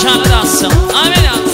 کله دستم امینت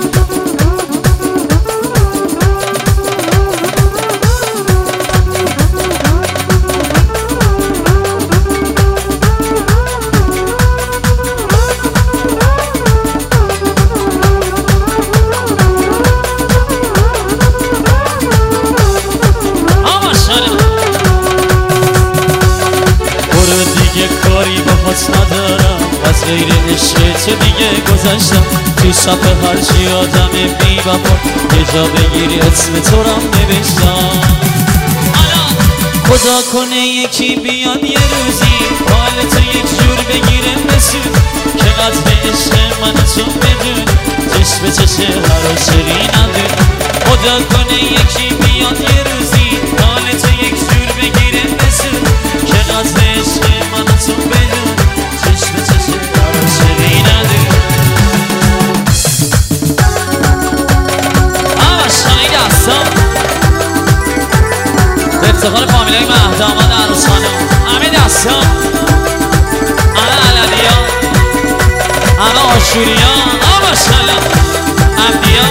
ندارم از غیر عشق تو دیگه گذشتم تو صفحه هرچی آدم بی وفا یه جا بگیری اسم تو رم نوشتم خدا کنه یکی بیاد یه روزی حال تو یک جور بگیره بسود که قدر عشق من تو بدون چشم به چشم هر عاشقی ندون خدا کنه یکی بیاد یه روزی حال تو یک جور بگیره بسود که قدر عشق من تو بدون چشم چشم هر عاشقی ندون آشنایی دستم به افتخار فامیلای مهداماد عروس خانم همه دستم همه علویا همه آشوریا ماشاءالله عبدیا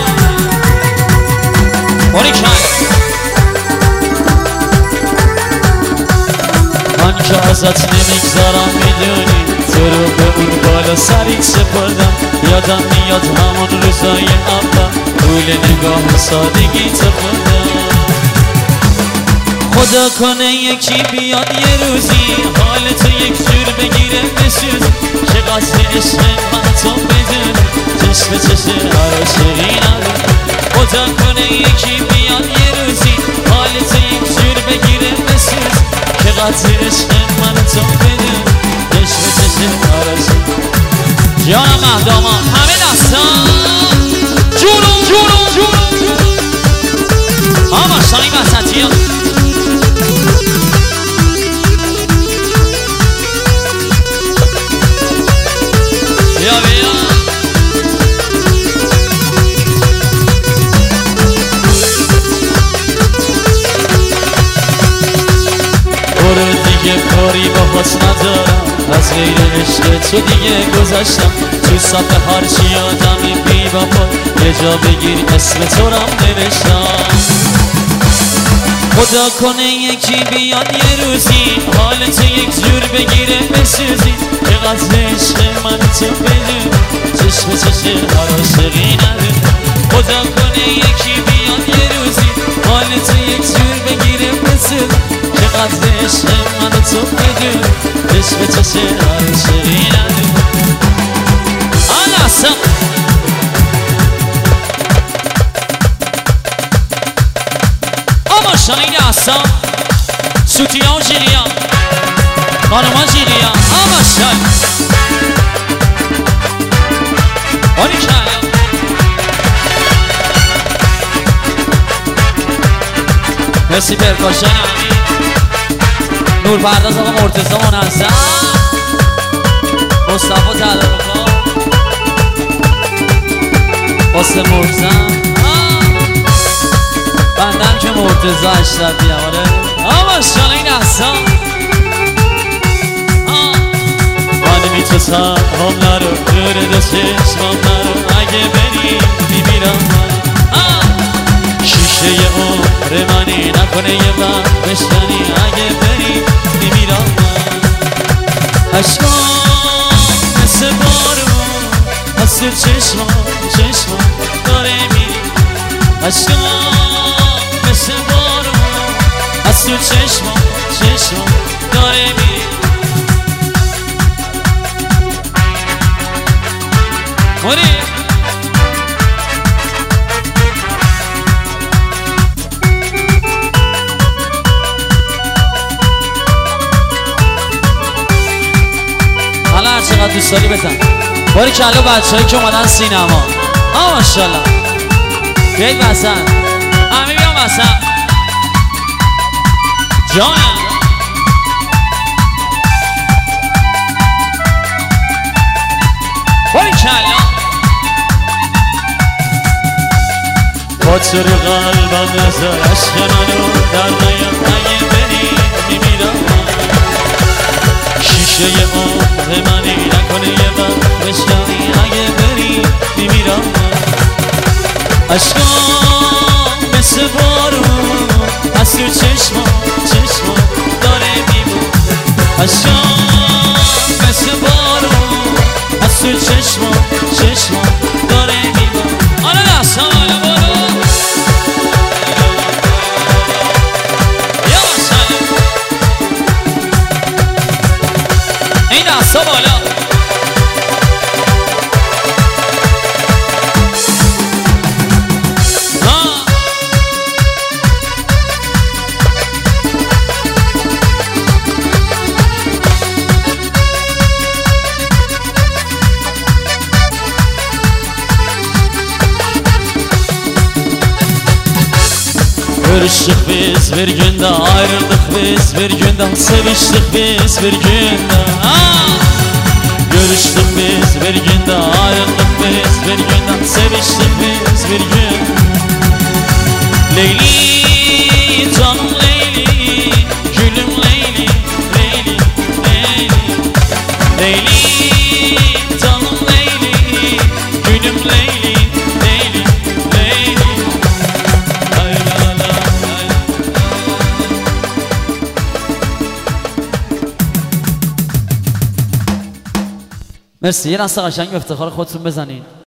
باری کن من که ازت نمیگذارم میدونی تو رو به اون بالا سریت سپردم یادم میاد همون روزای اول طول نگاه سادگی تو خوندم خدا کنه یکی بیاد یه روزی حال تو یک جور بگیره بسوز که قصد عشق من تو بدون چشم به چشم هر عاشقی ندون خدا کنه یکی بیاد یه روزی حال تو یک جور بگیره بسوز که قصد عشق من تو بدون چشم به چشم هر عاشقی جانم مهداماد همه دستم جونم آماشتانی وسطی ها بیا برو دیگه کاری با پاس ندارم از غیر عشق تو دیگه گذشتم تو صفحه هرچی آدم بی وفا یه جا بگیر اسم تو رم نوشتم خدا کنه یکی بیاد یه روزی حال تو یک جور بگیره بسوزی که قدر عشق من تو بدون چشم چشم هر عاشقی ندون خدا کنه یکی بیاد یه روزی حال تو یک جور بگیره بسوزی که قدر عشق من تو بدون چشم چشم هر عاشقی ندون آناسم آماشتانی دستم سوتیا و جیلیا خانوما جیلیا آماشتان باری کلا مرسی پرکاشن امین نور پرداز آقا مرتضی منظم مصطفی تدارکا قاسم مرزم بندم که مرتضی اشرفی آره آماشتان این دستم من میتوسم هم نرو دور دست چشمم نرو اگه بری میمیرم من شیشه عمر منی نکنه یه وقت بشکنی اگه بری میمیرم من عشقام مثل بارون از تو چشمم داره میری عشقام مثل بارون از تو چشمم داره میری موری حالا هر چقدر دوست داری بزن باری کلا بچه هایی که اومدن سینما ماشاءالله بیایید وسط همه بیان وسط جانم باری کلا با تو رو قلبم نزار عشق منو در نیم اگه بری میمیرم شیشه عمر منی نکنه یه وقت بشکنی اگه بری عشقام مثل بارون از تو چشما داره میمون عشقام مثل بارون از تو چشما داره میمون آره دستم آره برو یا مسئله این دستا بالا Görüştük biz bir günde, ayrıldık biz bir günde, seviştik biz bir günde. Görüştük biz bir günde, ayrıldık biz bir günde, seviştik biz bir gün. Leyli, canım Leyli, gülüm Leyli, Leyli, Leyli. Leyli, canım Leyli, gülüm Leyli, Leyli, Leyli. مرسی. یه دسته قشنگ به افتخار خودتون بزنین.